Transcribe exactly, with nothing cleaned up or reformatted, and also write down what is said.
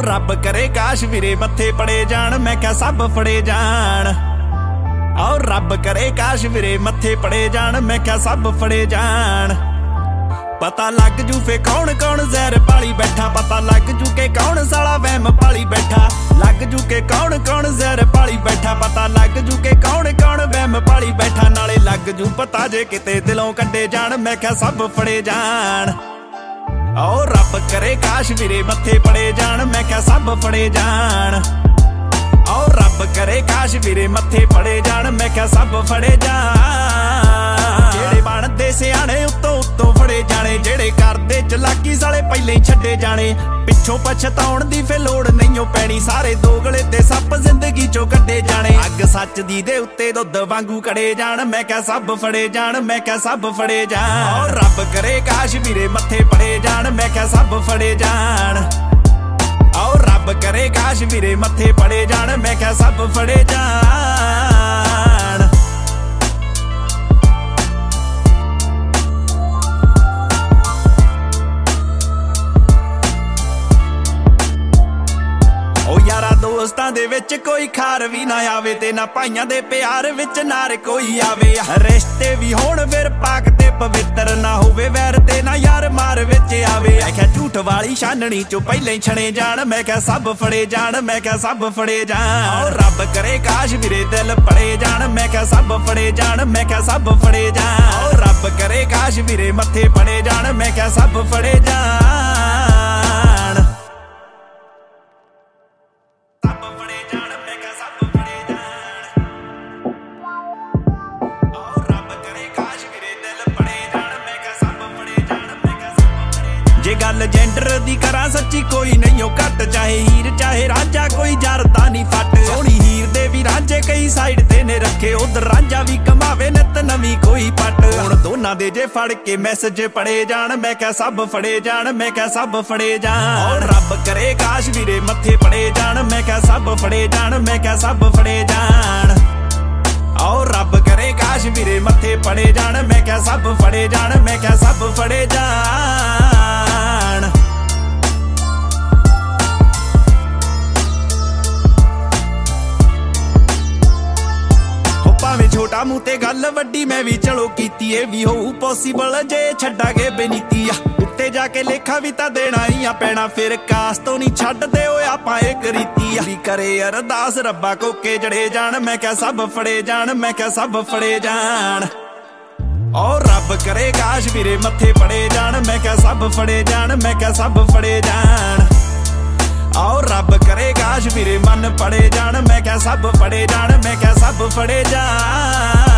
रब करे काश वीरे मत्थे पड़े जान, मैं क्या सब फड़े जान। और रब करे काश वीरे मत्थे पड़े जान, मैं क्या सब फड़े जान। पता लग जू फे कौन कौन जहर पाली बैठा, पता लग जू के कौन साला वहम पाली बैठा। लग जू के कौन कौन जहर पाली बैठा, पता लग जू के कौन कौन वहम पाली बैठा। नाले लग जू पता जे किते दिलों कड्डे जान, मैं क्या सब फड़े जान। और रब करे काश वीरे मत्थे पड़े जान, मैं क्या सब फड़े जान। और रब करे काश वीरे मत्थे पड़े जान, मैं क्या सब फड़े जान। जेड़े बनदे सियाणे उत्तों उत्तों फड़े जाने, जेड़े करदे चलाकी साले पहले ही छड्डे जाने। पिछों पछताउण दी फे लोड़ नहींओ पैनी, सारे दोगले ते सप जिंदगी चों कड्डे जाने। अग सच दी दे उत्ते दुੱਧ वांगू कड़े जान, मैं क्या सब फड़े जान, मैं क्या सब फड़े जान। और रब करे काश वीरे मत्थे पड़े जान, मैं क्या सब फड़े जान। और रब करे काश वीरे मत्थे पड़े जान, मैं क्या सब फड़े जान। ओ यारा दोस्तां दे विच कोई खार भी ना आवे, ते ना भाइयां दे प्यार विच नार कोई आवे। रिश्ते भी होण फिर पाक ते पवित्र, ना होवे वैर ते ना यार मार विच आवे। मैं क्या झूठ वाली छाननी चों पहले ही छणे जान, मैं क्या सब फड़े जान, मैं क्या सब फड़े जान। और रब करे काश वीरे दिल पड़े जान, मैं क्या सब फड़े जान, मैं क्या सब फड़े जान। और रब करे काश वीरे मत्थे पड़े जान, मैं क्या सब फड़े जान। जे गल जेंडर दी करा सच्ची कोई नहीं हो घट, चाहे हीर चाहे रांझा कोई जरदा नहीं फट। सोहनी हीर दे भी रांझे कई साइड ते ने रखे, उधर रांझा भी कमावे नित नवी कोई पट। हुण दोनां दे जे फड़ के मैसेज पड़े जान, मैं क्या सब फड़े जान, मैं क्या सब फड़े जान। और रब करे काश वीरे मत्थे पड़े जान, मैं क्या सब फड़े जान, मैं क्या सब फड़े जान। और रब करे काश वीरे मत्थे पड़े जान, मैं क्या सब फड़े जान, मैं क्या सब फड़े जान। भावें छोटा मूंह ते गल वड्डी मैं भी चलो कीती, ए भी होऊ पॉसिबल जे छड्डांगे बेनीती। उत्ते जाके लेखा भी तां देना ही आ पैना, फिर कास तो नहीं छड्डदे ओए आपां इक रीती। भी करे अरदास रब्बा कोके जड़े जान, मैं क्या सब फड़े जान, मैं क्या सब फड़े जान। और रब करे काश वीरे मत्थे पड़े जान, मैं क्या सब फड़े जान, मैं क्या सब फड़े जान। और रब करे काश वीरे मन पड़े जान, मैं क्या सब फड़े जान, मैं क्या सब फड़े जान।